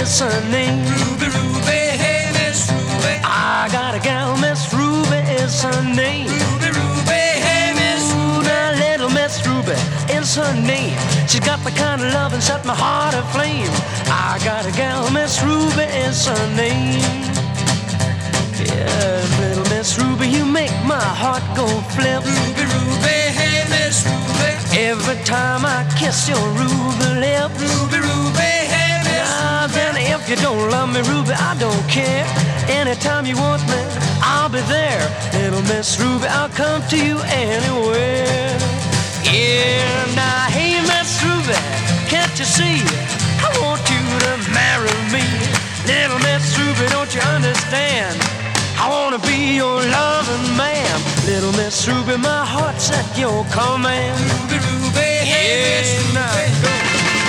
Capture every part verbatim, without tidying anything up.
is her name. Ruby, Ruby, hey, Miss Ruby. I got a gal, Miss Ruby is her name. Ruby, Ruby, hey, Miss Ooh, Ruby. now little Miss Ruby is her name. She's got the kind of love and set my heart aflame. I got a gal, Miss Ruby is her name. Yeah, little Miss Ruby, you make my heart go flip. Ruby, Ruby, hey, Miss Ruby. Every time I kiss your ruby lips. Ruby, Ruby, hey, Miss Now then, if you don't love me, Ruby, I don't care. Anytime you want me, I'll be there. Little Miss Ruby, I'll come to you anywhere. Yeah, now, hey, Miss Ruby, can't you see? I want you to marry me. Little Miss Ruby, don't you understand? I wanna be your loving man. Little Miss Ruby, my heart's at your command. Ruby, Ruby, hey, Miss Yeah, now Ruby. go.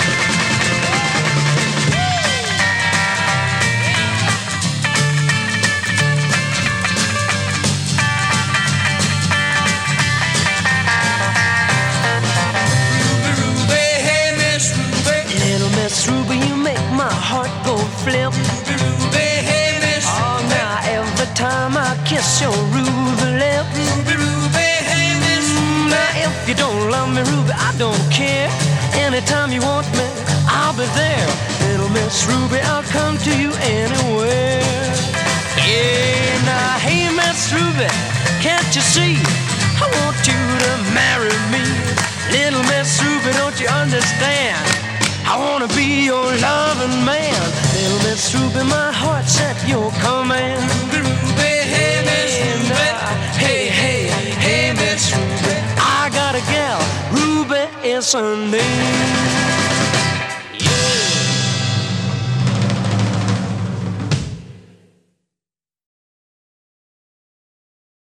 Ruby, Ruby, hey, Miss Ruby. Little Miss Ruby, you make my heart go flip. Ruby, Ruby, hey, Miss Oh, Ruby. now every time I kiss your ruby lips. Ruby, Ruby, hey, Miss Ruby. Now if you don't love me, Ruby, I don't care. Anytime you want me, I'll be there. Little Miss Ruby, I'll come to you anywhere. Yeah, now hey, Miss Ruby, can't you see? I want you to marry me. Little Miss Ruby, don't you understand? I wanna be your loving man. Little Miss Ruby, my heart's at your command. Ruby, Ruby, hey, Miss And, Ruby. uh, hey, hey, hey, Miss Ruby, I got a gal, Ruby is her name.